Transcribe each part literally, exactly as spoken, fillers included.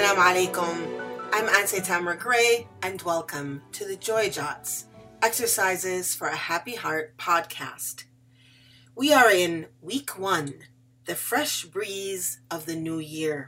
Assalamu alaikum. I'm Auntie Tamara Gray, and welcome to the Joy Jots, Exercises for a Happy Heart podcast. We are in week one, the fresh breeze of the new year.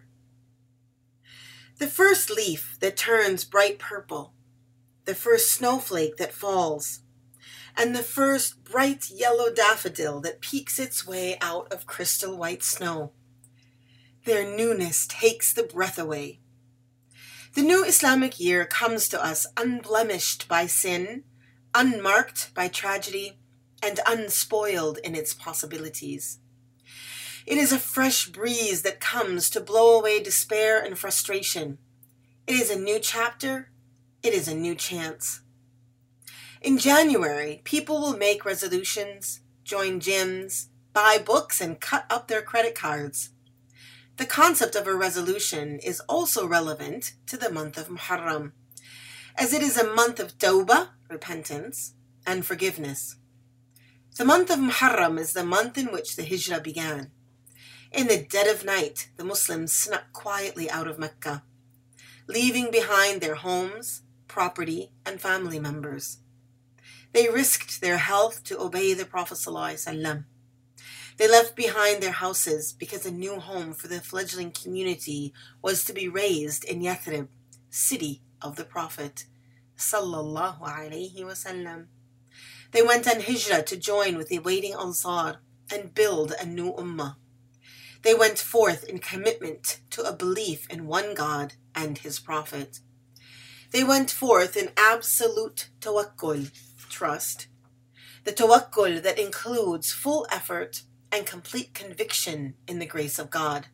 The first leaf that turns bright purple, the first snowflake that falls, and the first bright yellow daffodil that peeks its way out of crystal white snow. Their newness takes the breath away. The new Islamic year comes to us unblemished by sin, unmarked by tragedy, and unspoiled in its possibilities. It is a fresh breeze that comes to blow away despair and frustration. It is a new chapter. It is a new chance. In January, people will make resolutions, join gyms, buy books, and cut up their credit cards. The concept of a resolution is also relevant to the month of Muharram, as it is a month of tawbah, repentance, and forgiveness. The month of Muharram is the month in which the Hijrah began. In the dead of night, the Muslims snuck quietly out of Mecca, leaving behind their homes, property, and family members. They risked their health to obey the Prophet ﷺ. They left behind their houses because a new home for the fledgling community was to be raised in Yathrib, city of the Prophet sallallahu alaihi wasallam. They went on hijrah to join with the waiting Ansar and build a new ummah. They went forth in commitment to a belief in one God and his Prophet. They went forth in absolute tawakkul, trust, the tawakkul that includes full effort and complete conviction in the grace of God.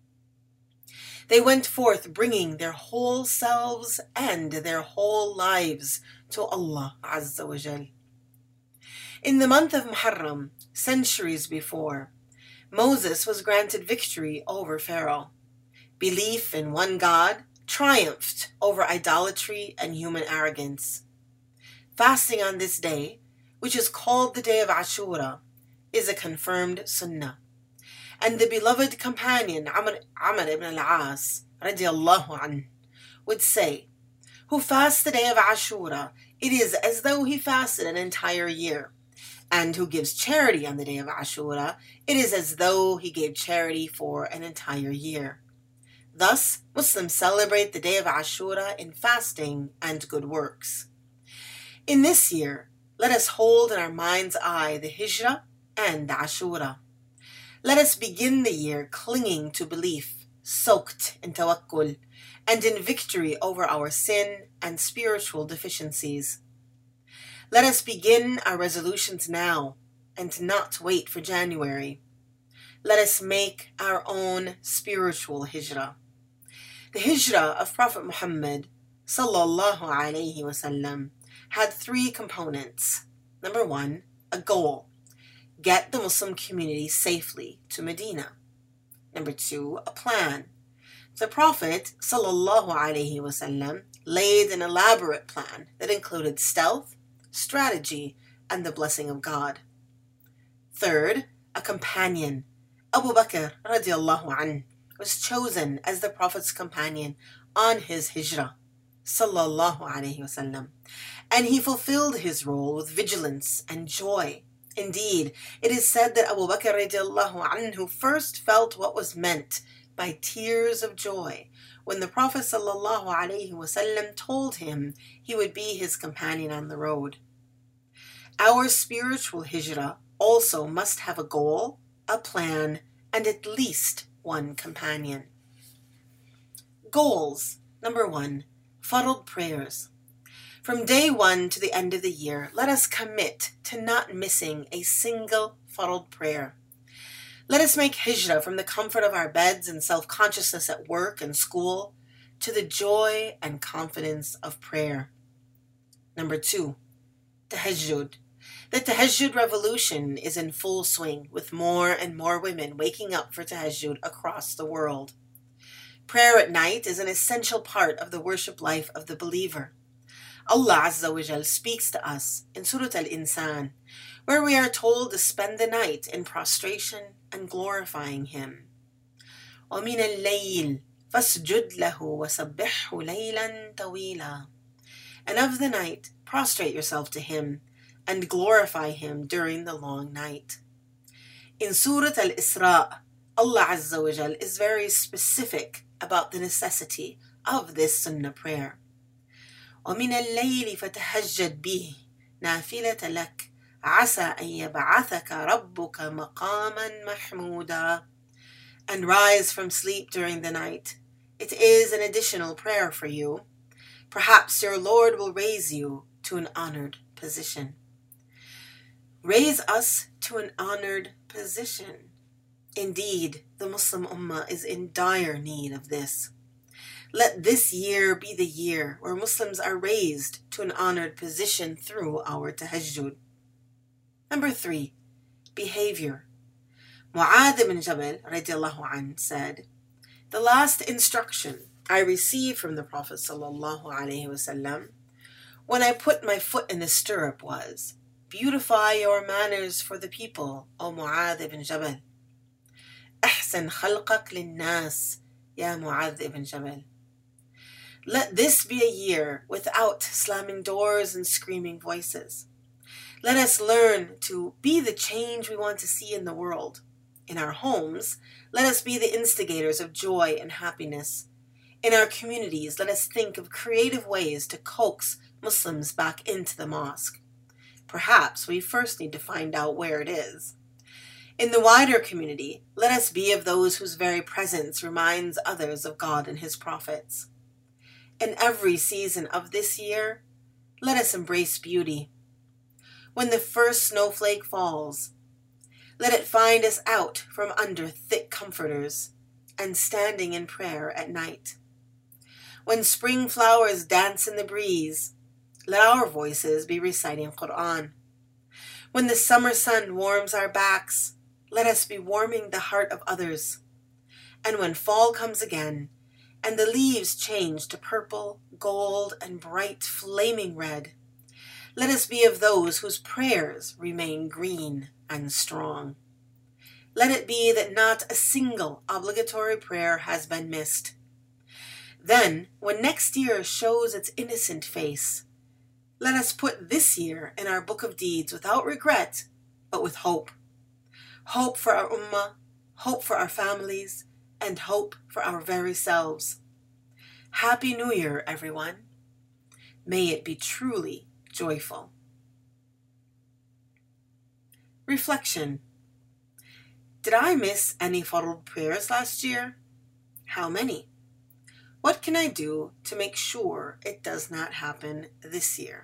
They went forth bringing their whole selves and their whole lives to Allah Azza wa Jal. In the month of Muharram, centuries before, Moses was granted victory over Pharaoh. Belief in one God triumphed over idolatry and human arrogance. Fasting on this day, which is called the day of Ashura, is a confirmed sunnah. And the beloved companion Amr, Amr ibn al-As radiallahu anh, would say, who fasts the day of Ashura, it is as though he fasted an entire year. And who gives charity on the day of Ashura, it is as though he gave charity for an entire year. Thus, Muslims celebrate the day of Ashura in fasting and good works. In this year, let us hold in our mind's eye the Hijrah and Ashura. Let us begin the year clinging to belief, soaked in tawakkul, and in victory over our sin and spiritual deficiencies. Let us begin our resolutions now and not wait for January. Let us make our own spiritual hijrah. The hijrah of Prophet Muhammad sallallahu alaihi wasallam had three components. Number one, a goal. Get the Muslim community safely to Medina. Number two, a plan. The Prophet sallallahu alaihi wasallam laid an elaborate plan that included stealth, strategy, and the blessing of God. Third, a companion. Abu Bakr radiallahu anh was chosen as the Prophet's companion on his hijrah sallallahu alaihi wasallam, and he fulfilled his role with vigilance and joy. Indeed, it is said that Abu Bakr radiallahu anhu first felt what was meant by tears of joy when the Prophet sallallahu alaihi wasallam told him he would be his companion on the road. Our spiritual hijrah also must have a goal, a plan, and at least one companion. Goals. Number one, Fard prayers. From day one to the end of the year, let us commit to not missing a single Fard prayer. Let us make hijrah from the comfort of our beds and self-consciousness at work and school to the joy and confidence of prayer. Number two, tahajjud. The tahajjud revolution is in full swing, with more and more women waking up for tahajjud across the world. Prayer at night is an essential part of the worship life of the believer. Allah Azza wa Jal speaks to us in Surah Al-Insan, where we are told to spend the night in prostration and glorifying Him. وَمِنَ اللَّيْلِ فَاسْجُدْ لَهُ وَسَبِّحْهُ لَيْلًا طَوِيلًا. And of the night, prostrate yourself to him and glorify him during the long night. In Surah Al-Isra, Allah Azza wa Jal is very specific about the necessity of this sunnah prayer. وَمِنَ اللَّيْلِ فَتَهَجَّدْ بِهِ نَافِلَةً لَكَ عَسَىٰ أَن يَبْعَثَكَ رَبُّكَ مَقَامًا مَحْمُودًا. And rise from sleep during the night. It is an additional prayer for you. Perhaps your Lord will raise you to an honored position. Raise us to an honored position. Indeed, the Muslim Ummah is in dire need of this. Let this year be the year where Muslims are raised to an honored position through our tahajjud. Number three, behavior. Mu'adh ibn Jabal radiallahu anh said, the last instruction I received from the Prophet sallallahu alaihi wasallam when I put my foot in the stirrup was, beautify your manners for the people, O Mu'adh ibn Jabal. أحسن خلقك للناس يا معاذ ibn Jabal. Let this be a year without slamming doors and screaming voices. Let us learn to be the change we want to see in the world. In our homes, let us be the instigators of joy and happiness. In our communities, let us think of creative ways to coax Muslims back into the mosque. Perhaps we first need to find out where it is. In the wider community, let us be of those whose very presence reminds others of God and His prophets. In every season of this year, let us embrace beauty. When the first snowflake falls, let it find us out from under thick comforters and standing in prayer at night. When spring flowers dance in the breeze, let our voices be reciting Quran. When the summer sun warms our backs, let us be warming the heart of others. And when fall comes again, and the leaves change to purple, gold, and bright flaming red, let us be of those whose prayers remain green and strong. Let it be that not a single obligatory prayer has been missed. Then, when next year shows its innocent face, let us put this year in our book of deeds without regret, but with hope. Hope for our ummah, hope for our families, and hope for our very selves. Happy New Year, everyone. May it be truly joyful. Reflection. Did I miss any Fard prayers last year? How many? What can I do to make sure it does not happen this year?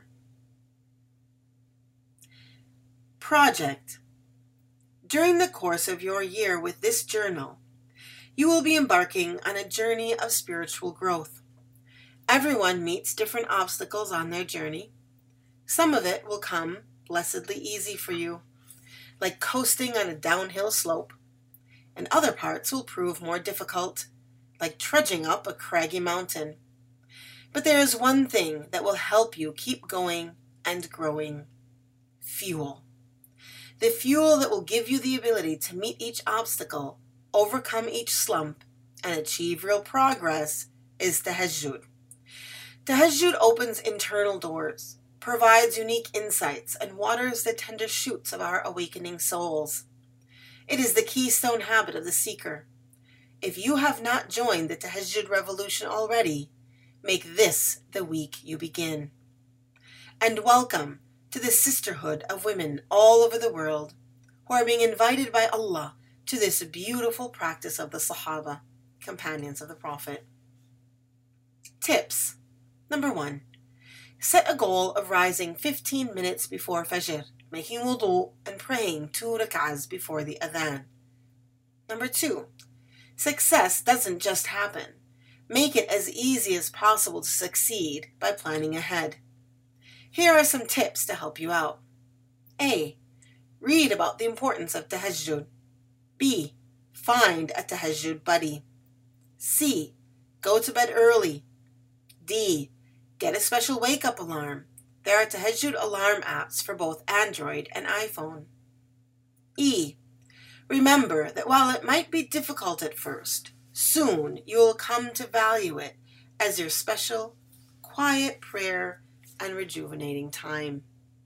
Project. During the course of your year with this journal, you will be embarking on a journey of spiritual growth. Everyone meets different obstacles on their journey. Some of it will come blessedly easy for you, like coasting on a downhill slope, and other parts will prove more difficult, like trudging up a craggy mountain. But there is one thing that will help you keep going and growing: fuel. The fuel that will give you the ability to meet each obstacle, overcome each slump, and achieve real progress is tahajjud. Tahajjud opens internal doors, provides unique insights, and waters the tender shoots of our awakening souls. It is the keystone habit of the seeker. If you have not joined the tahajjud revolution already, make this the week you begin. And welcome to the sisterhood of women all over the world who are being invited by Allah to this beautiful practice of the Sahaba, companions of the Prophet. Tips. Number one, set a goal of rising fifteen minutes before Fajr, making wudu and praying two rak'ahs before the adhan. Number two, success doesn't just happen. Make it as easy as possible to succeed by planning ahead. Here are some tips to help you out. A. Read about the importance of tahajjud. B. Find a tahajjud buddy. C. Go to bed early. D. Get a special wake-up alarm. There are tahajjud alarm apps for both Android and iPhone. E. Remember that while it might be difficult at first, Soon you will come to value it as your special, quiet prayer and rejuvenating time.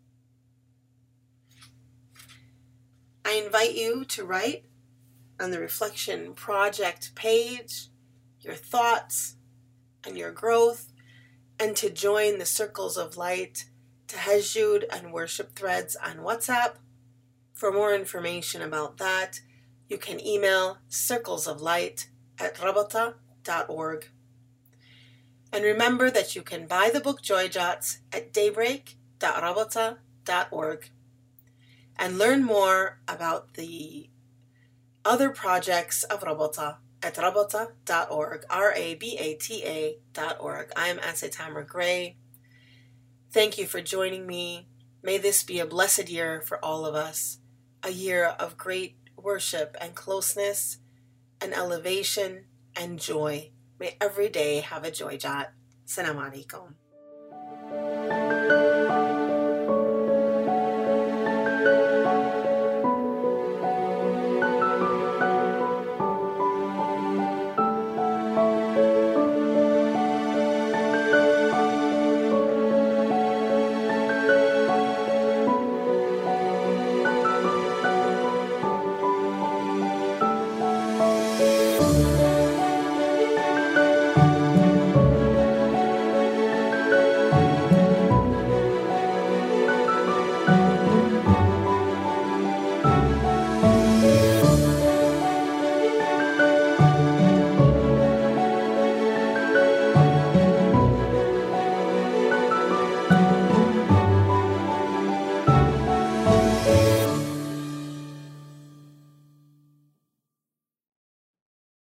I invite you to write on the Reflection Project page your thoughts and your growth, and to join the Circles of Light, Tahajjud, and worship threads on WhatsApp. For more information about that, you can email circlesoflight at rabata dot org. And remember that you can buy the book Joy Jots at daybreak dot rabata dot org and learn more about the other projects of Rabata at rabata dot org, R A B A T A dot org. I am Anseh Tamra Gray. Thank you for joining me. May this be a blessed year for all of us, a year of great worship and closeness and elevation and joy. May every day have a Joy Jot. Assalamu alaikum.